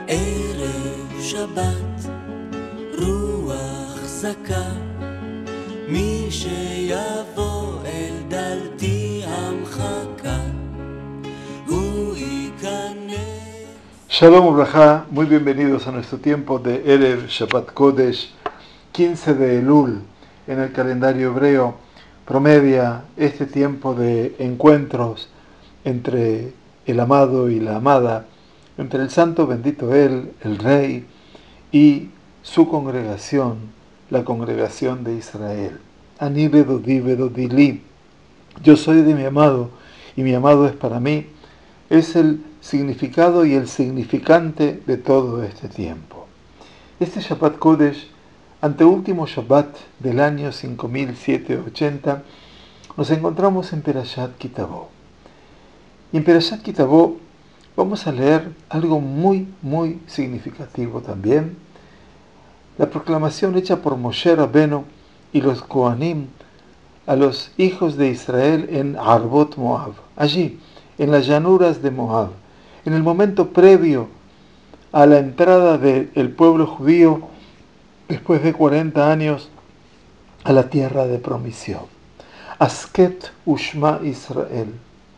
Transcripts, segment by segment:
ערב שבת, רוח זכה, מי שיבוא אל דלתי המחכה, הוא ייכנס. Shalom Ubraja, muy bienvenidos a nuestro tiempo de Erev Shabbat Kodesh, 15 de Elul en el calendario hebreo. Promedia este tiempo de encuentros entre el amado y la amada, entre el santo bendito Él, el Rey, y su congregación, la congregación de Israel. Ani bedodi bedodi li, yo soy de mi amado y mi amado es para mí, es el significado y el significante de todo este tiempo. Este Shabbat Kodesh, anteúltimo Shabbat del año 5780, nos encontramos en Perashat Ki Tavo. Y en Perashat Ki Tavo vamos a leer algo muy significativo también. La proclamación hecha por Moshe Rabbeinu y los Kohanim a los hijos de Israel en Arbot Moab, allí, en las llanuras de Moab, en el momento previo a la entrada del pueblo judío después de 40 años a la tierra de promisión. Asket Ushma Israel.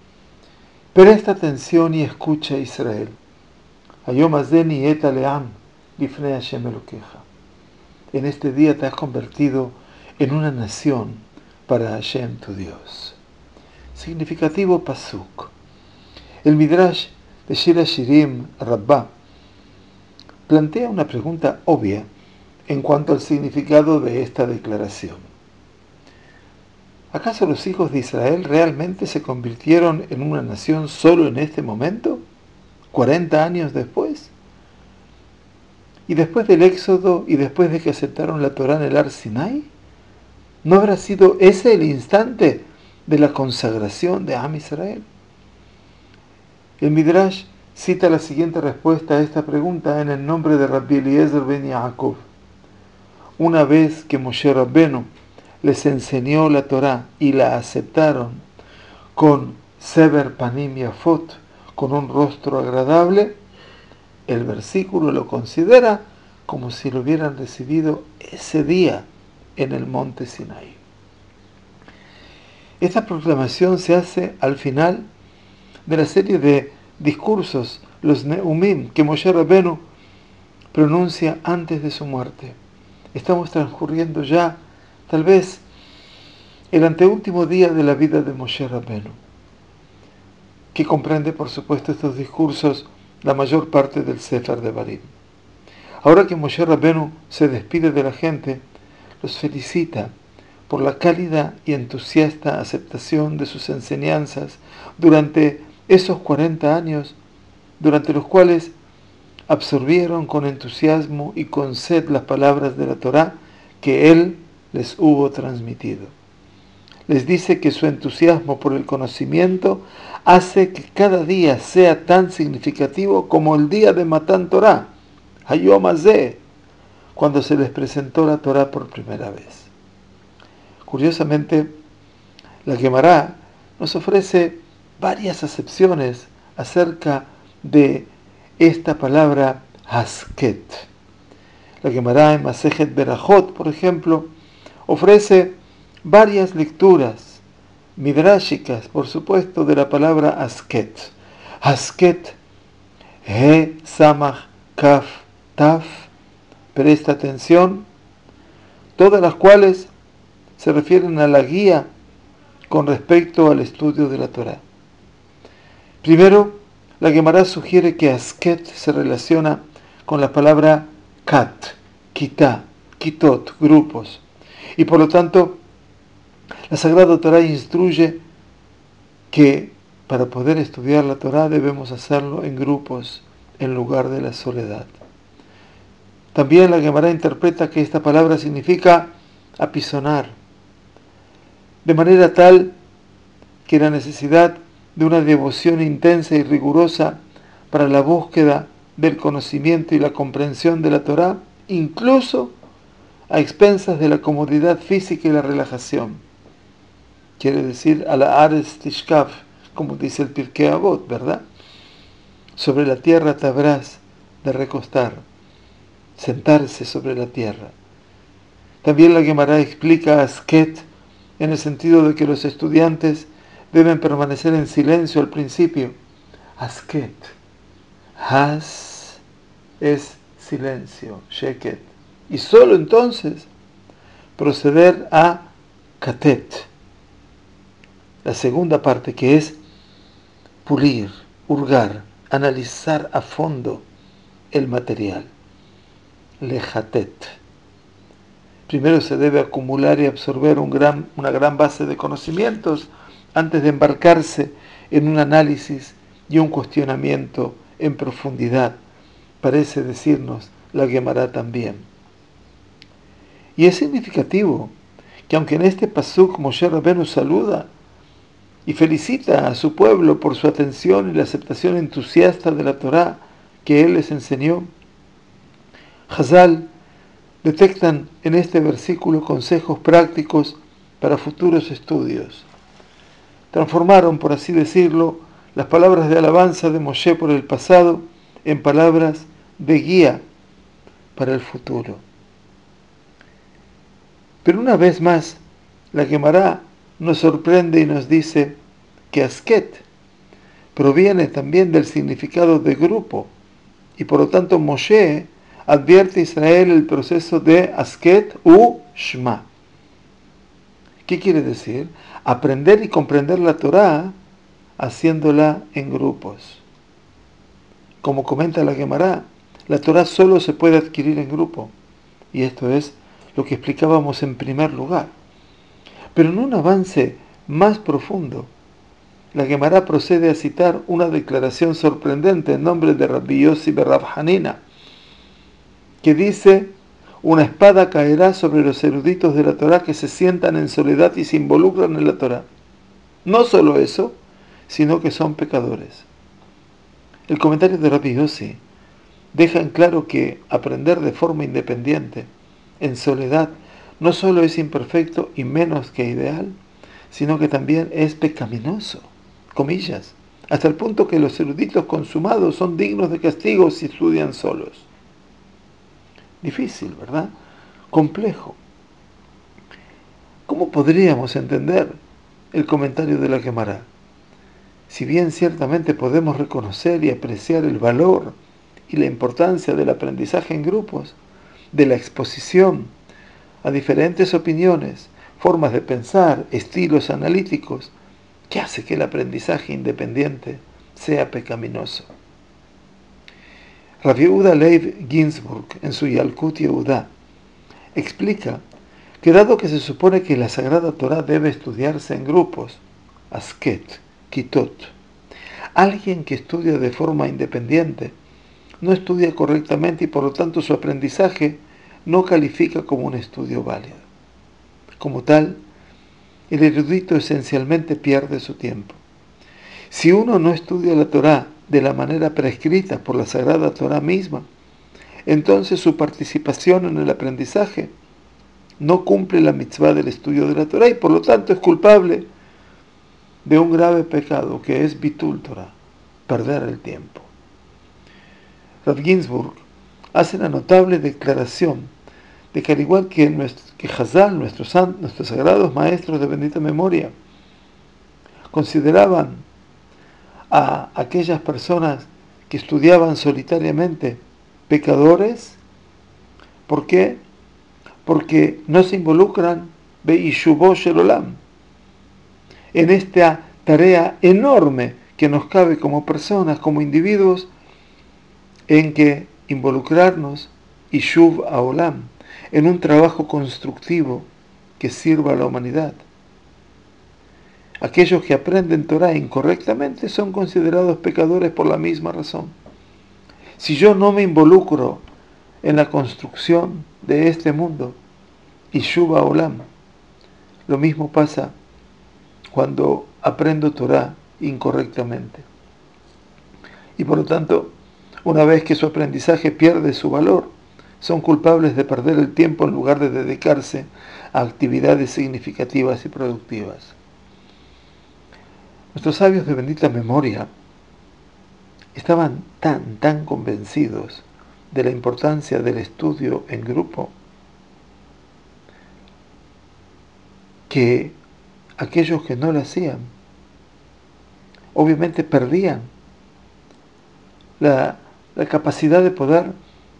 Presta atención y escucha Israel. Hayom hazeh niheta le'am lifnei Hashem Elokecha. En este día te has convertido en una nación para Hashem tu Dios. Significativo pasuk. El Midrash de Shir HaShirim Rabbah plantea una pregunta obvia en cuanto al significado de esta declaración. ¿Acaso los hijos de Israel realmente se convirtieron en una nación solo en este momento? 40 años después. ¿Y después del Éxodo y después de que aceptaron la Torá en el Ar Sinai? ¿No habrá sido ese el instante de la consagración de Am Israel? El Midrash cita la siguiente respuesta a esta pregunta en el nombre de Rabbi Eliezer ben Yaakov. Una vez que Moshe Rabbeinu les enseñó la Torá y la aceptaron con Sever Panim Yafot, con un rostro agradable, el versículo lo considera como si lo hubieran recibido ese día en el monte Sinaí. Esta proclamación se hace al final de la serie de discursos, los Neumim, que Moshe Rabbeinu pronuncia antes de su muerte. Estamos transcurriendo ya, tal vez, el anteúltimo día de la vida de Moshe Rabbeinu, que comprende, por supuesto, estos discursos, la mayor parte del Sefer de Barim. Ahora que Moshe Rabbeinu se despide de la gente, los felicita por la cálida y entusiasta aceptación de sus enseñanzas durante esos 40 años, durante los cuales absorbieron con entusiasmo y con sed las palabras de la Torá que él les hubo transmitido. Les dice que su entusiasmo por el conocimiento hace que cada día sea tan significativo como el día de Matán Torá, Hayom hazeh, cuando se les presentó la Torá por primera vez. Curiosamente, la Gemara nos ofrece varias acepciones acerca de esta palabra hasket. La Gemara en Masejet Berajot, por ejemplo, ofrece varias lecturas midrashicas, por supuesto, de la palabra hasket. Hasket, he, samach, kaf, taf, presta atención, todas las cuales se refieren a la guía con respecto al estudio de la Torá. Primero, la Gemara sugiere que hasket se relaciona con la palabra kat, kitá, kitot, grupos, y por lo tanto la Sagrada Torá instruye que para poder estudiar la Torá debemos hacerlo en grupos en lugar de la soledad. También la Gemara interpreta que esta palabra significa apisonar, de manera tal que la necesidad de una devoción intensa y rigurosa para la búsqueda del conocimiento y la comprensión de la Torá, incluso a expensas de la comodidad física y la relajación. Quiere decir, a la Aretz Tishkaf, como dice el Pirkei Avot, ¿verdad? Sobre la tierra te habrás de recostar, sentarse sobre la tierra. También la Gemara explica asket en el sentido de que los estudiantes deben permanecer en silencio al principio. Asket. Has es silencio, sheket. Y solo entonces proceder a katet, la segunda parte, que es pulir, hurgar, analizar a fondo el material. Lejatet. Primero se debe acumular y absorber una gran base de conocimientos antes de embarcarse en un análisis y un cuestionamiento en profundidad, parece decirnos la Gemara también. Y es significativo que aunque en este pasuk Moshe Rabbeinu saluda y felicita a su pueblo por su atención y la aceptación entusiasta de la Torá que él les enseñó, Hazal detectan en este versículo consejos prácticos para futuros estudios. Transformaron, por así decirlo, las palabras de alabanza de Moshe por el pasado en palabras de guía para el futuro. Pero una vez más, la Gemara nos sorprende y nos dice que asket proviene también del significado de grupo, y por lo tanto Moshe advierte a Israel el proceso de asket u shma. ¿Qué quiere decir? Aprender y comprender la Torá haciéndola en grupos. Como comenta la Gemara, la Torá solo se puede adquirir en grupo, y esto es lo que explicábamos en primer lugar. Pero en un avance más profundo, la Gemara procede a citar una declaración sorprendente en nombre de Rabbi Yossi ben Rav Hanina, que dice: una espada caerá sobre los eruditos de la Torá que se sientan en soledad y se involucran en la Torá. No solo eso, sino que son pecadores. El comentario de Rabbi Yossi deja en claro que aprender de forma independiente, en soledad, no solo es imperfecto y menos que ideal, sino que también es pecaminoso, comillas, hasta el punto que los eruditos consumados son dignos de castigo si estudian solos. Difícil, ¿verdad? Complejo. ¿Cómo podríamos entender el comentario de la Gemara? Si bien ciertamente podemos reconocer y apreciar el valor y la importancia del aprendizaje en grupos, de la exposición a diferentes opiniones, formas de pensar, estilos analíticos, ¿qué hace que el aprendizaje independiente sea pecaminoso? Rav Yehuda Leib Ginsburg, en su Yalkut Yehuda, explica que dado que se supone que la Sagrada Torá debe estudiarse en grupos, asket, kitot, alguien que estudia de forma independiente no estudia correctamente y por lo tanto su aprendizaje no califica como un estudio válido. Como tal, el erudito esencialmente pierde su tiempo. Si uno no estudia la Torá de la manera prescrita por la Sagrada Torá misma, entonces su participación en el aprendizaje no cumple la mitzvah del estudio de la Torá y por lo tanto es culpable de un grave pecado que es bitul Torah, perder el tiempo. Rav Ginsburg hace la notable declaración de que al igual que Hazal, nuestros sagrados maestros de bendita memoria, consideraban a aquellas personas que estudiaban solitariamente pecadores. ¿Por qué? Porque no se involucran be'ishubo shel olam, en esta tarea enorme que nos cabe como personas, como individuos, en que involucrarnos ishuv haolam, en un trabajo constructivo que sirva a la humanidad. Aquellos que aprenden Torah incorrectamente son considerados pecadores por la misma razón. Si yo no me involucro en la construcción de este mundo, ishuv haolam, lo mismo pasa cuando aprendo Torah incorrectamente. Y por lo tanto, una vez que su aprendizaje pierde su valor, son culpables de perder el tiempo en lugar de dedicarse a actividades significativas y productivas. Nuestros sabios de bendita memoria estaban tan convencidos de la importancia del estudio en grupo, que aquellos que no lo hacían, obviamente perdían la capacidad de poder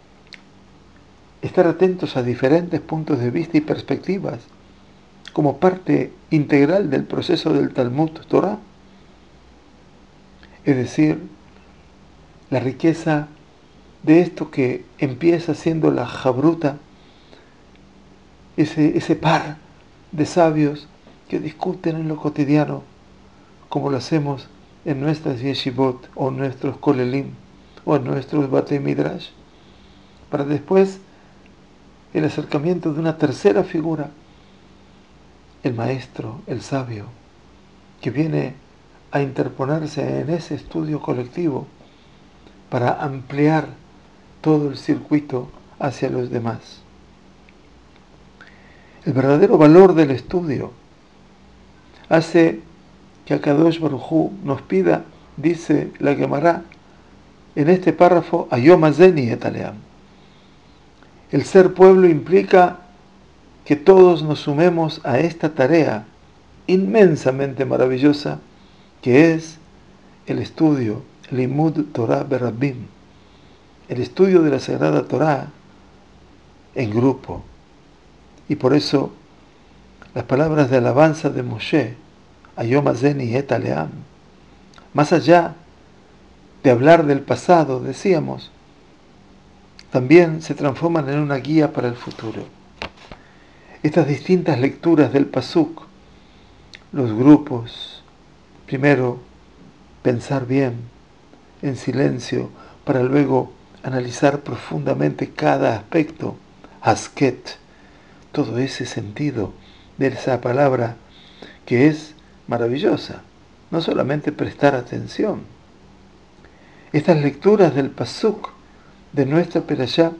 estar atentos a diferentes puntos de vista y perspectivas como parte integral del proceso del Talmud Torah. Es decir, la riqueza de esto que empieza siendo la jabruta, ese par de sabios que discuten en lo cotidiano, como lo hacemos en nuestras yeshivot o en nuestros kolelim o en nuestros batei midrash, para después el acercamiento de una tercera figura, el maestro, el sabio, que viene a interponerse en ese estudio colectivo para ampliar todo el circuito hacia los demás. El verdadero valor del estudio hace que Akadosh Baruj Hu nos pida, dice la Gemara en este párrafo, Hayom hazeh nihet le'am. El ser pueblo implica que todos nos sumemos a esta tarea inmensamente maravillosa que es el estudio, Limud Torah Berabim, el estudio de la Sagrada Torah en grupo. Y por eso las palabras de alabanza de Moshe, Hayom hazeh nihet le'am, más allá de hablar del pasado, decíamos, también se transforman en una guía para el futuro. Estas distintas lecturas del Pasuk, los grupos, primero pensar bien, en silencio, para luego analizar profundamente cada aspecto, hasket, todo ese sentido de esa palabra que es maravillosa, no solamente prestar atención. Estas lecturas del Pasuk de nuestra Perashá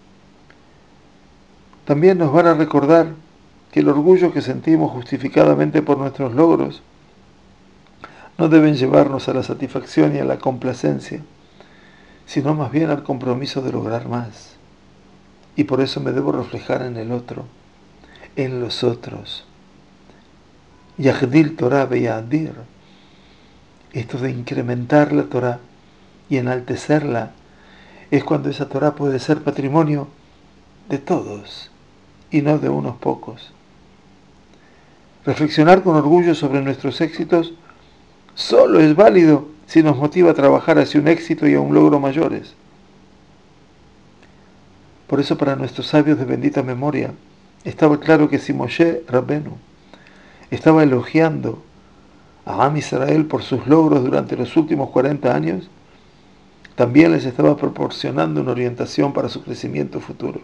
también nos van a recordar que el orgullo que sentimos justificadamente por nuestros logros no deben llevarnos a la satisfacción y a la complacencia, sino más bien al compromiso de lograr más. Y por eso me debo reflejar en el otro, en los otros. Yagdil Torah beyadir, esto de incrementar la Torah y enaltecerla, es cuando esa Torah puede ser patrimonio de todos y no de unos pocos. Reflexionar con orgullo sobre nuestros éxitos solo es válido si nos motiva a trabajar hacia un éxito y a un logro mayores. Por eso para nuestros sabios de bendita memoria estaba claro que si Moshe Rabbenu estaba elogiando a Am Israel por sus logros durante los últimos 40 años, también les estaba proporcionando una orientación para su crecimiento futuro.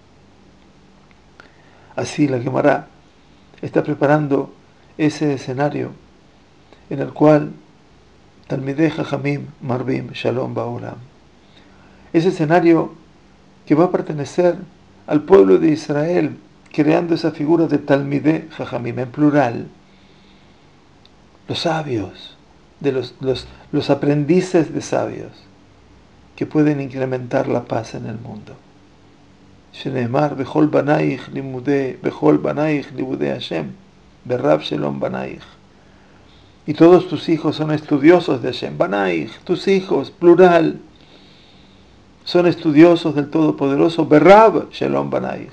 Así la Gemara está preparando ese escenario en el cual Talmidei Jajamim Marbim Shalom Ba'olam, ese escenario que va a pertenecer al pueblo de Israel, creando esa figura de Talmidei Jajamim en plural, los sabios, de los aprendices de sabios, que pueden incrementar la paz en el mundo. Sheneemar bechol banaich limudei Hashem berab shalom banaich. Y todos tus hijos son estudiosos de Hashem. Banaich, tus hijos, plural, son estudiosos del Todopoderoso. Berab shalom banaich.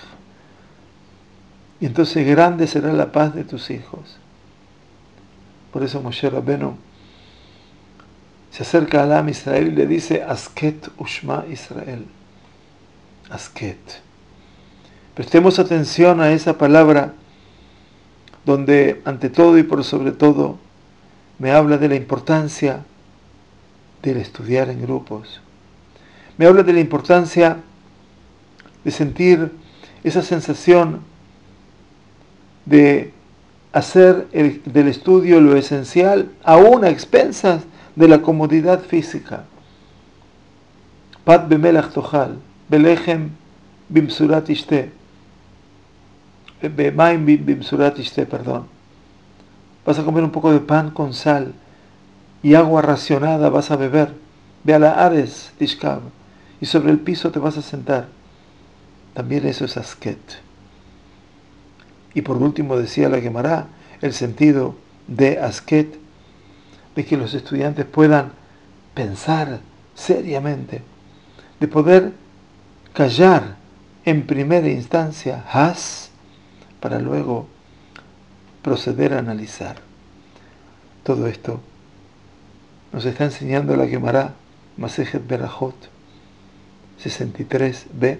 Y entonces grande será la paz de tus hijos. Por eso Moshe Rabbenu se acerca al Am Israel y le dice, Asket Ushma Israel. Asket. Prestemos atención a esa palabra donde ante todo y por sobre todo me habla de la importancia del estudiar en grupos. Me habla de la importancia de sentir esa sensación de hacer del estudio lo esencial, aún a expensas de la comodidad física. Pat bemelach tochal, belechem bimsurat ishte, bemaim bimsurat ishte, perdón. Vas a comer un poco de pan con sal y agua racionada vas a beber. Ve a la ares tishkav, y sobre el piso te vas a sentar. También eso es asket. Y por último decía la Gemara, el sentido de asket, de que los estudiantes puedan pensar seriamente, de poder callar en primera instancia has, para luego proceder a analizar. Todo esto nos está enseñando la Gemara, Masejet Berajot 63b,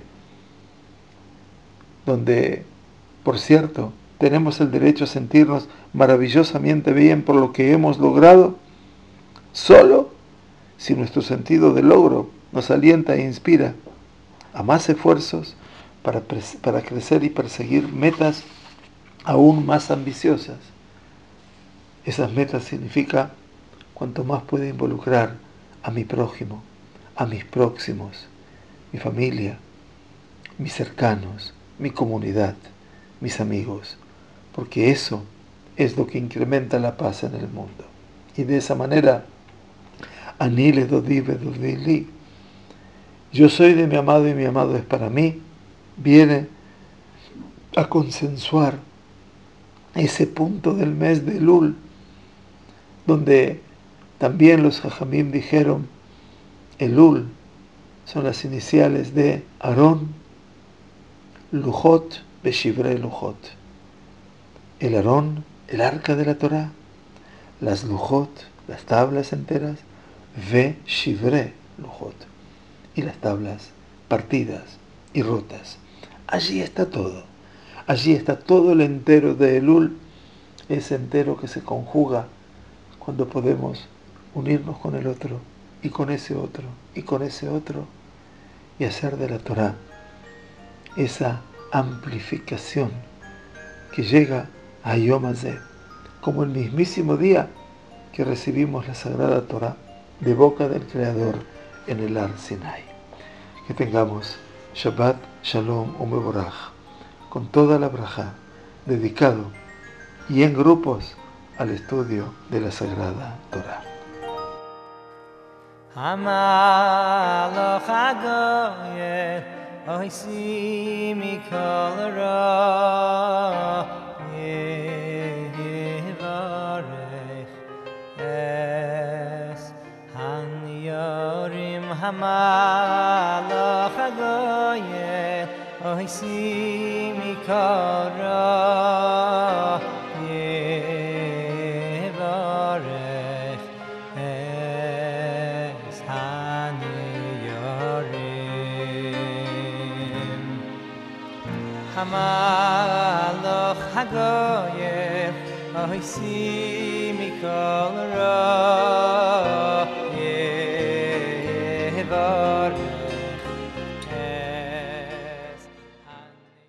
donde, por cierto, tenemos el derecho a sentirnos maravillosamente bien por lo que hemos logrado, solo si nuestro sentido de logro nos alienta e inspira a más esfuerzos para crecer y perseguir metas aún más ambiciosas. Esas metas significa cuanto más pueda involucrar a mi prójimo, a mis próximos, mi familia, mis cercanos, mi comunidad, mis amigos, porque eso es lo que incrementa la paz en el mundo. Y de esa manera, Ani le dodi vedodi li, yo soy de mi amado y mi amado es para mí, viene a consensuar ese punto del mes de Elul, donde también los Jajamim dijeron, Elul son las iniciales de Aarón, Lujot, Beshivrei Lujot. El Aarón, el arca de la Torá, las Lujot, las tablas enteras, Beshivrei Lujot, y las tablas partidas y rotas. Allí está todo. Allí está todo el entero de Elul, ese entero que se conjuga cuando podemos unirnos con el otro, y con ese otro, y con ese otro, y hacer de la Torá esa amplificación que llega a Yom Hazeh, como el mismísimo día que recibimos la Sagrada Torá de boca del Creador en el Har Sinai. Que tengamos Shabbat Shalom Umevorach, con toda la brajá, dedicado y en grupos al estudio de la Sagrada Torá. Hamalach hagoyel oisi mikol ra yevarech es hanyorim. Hamalach hagoyel oisi mikol ra Hamalach hagoyel oisi mikol ra